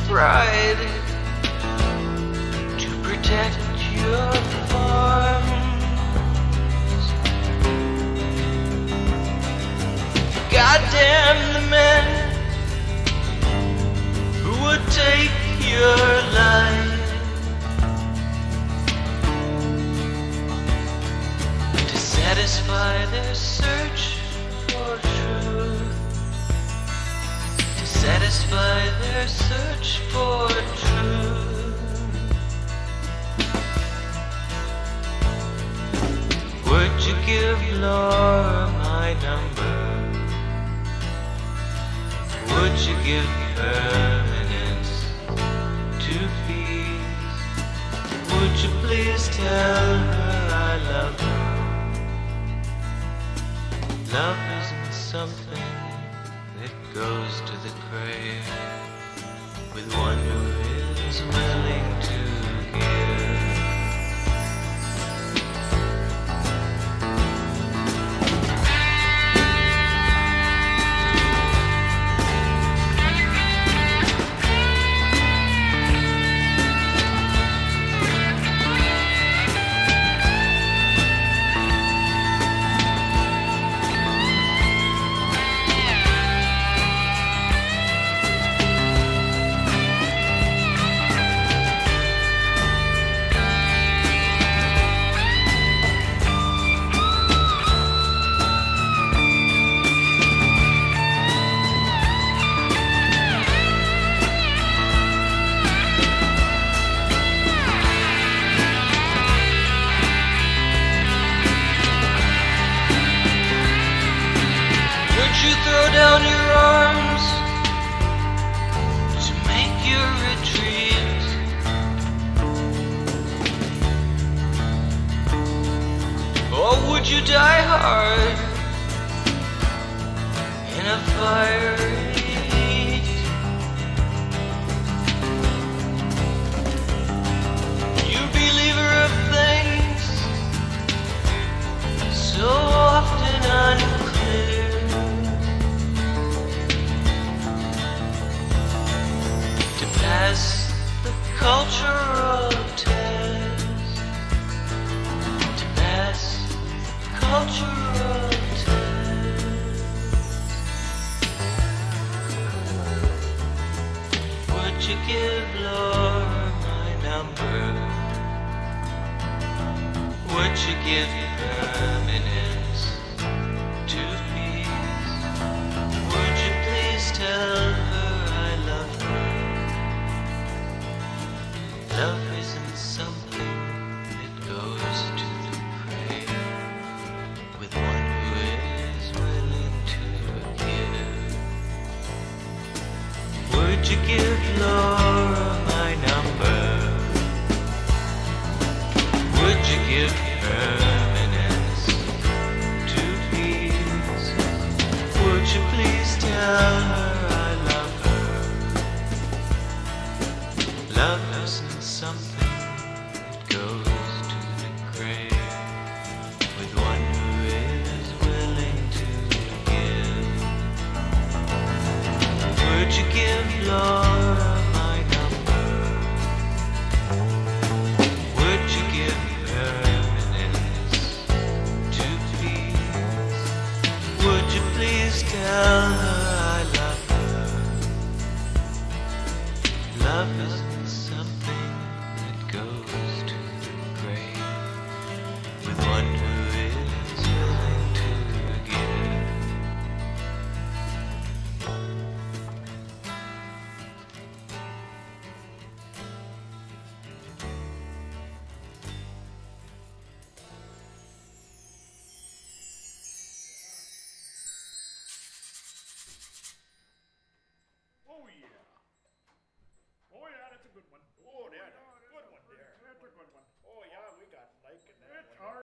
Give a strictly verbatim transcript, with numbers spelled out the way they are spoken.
pride to protect your farms. Goddamn the men who would take your life to satisfy their search for truth, to satisfy their search for truth. Would you give Laura my number? Would you give permanence to peace? Would you please tell her I love her? Love isn't something that goes to the grave with one who is willing to give. You throw down your arms to make your retreat, or would you die hard in a fiery heat? You believer of things so often unclear, pass the cultural test, to pass the cultural test. Would you give Laura my number? Would you give permanence to peace? Would you please tell her I love her? Love isn't something that goes to the grave with one who is willing to give. Would you give Laura my number? Would you give permanence to peace? Would you please tell her I love her? Love isn't something that goes to the grave with one who is willing to give. Would you give Laura my number? Would you give permanence to peace? Would you please tell her I love her? Love isn't something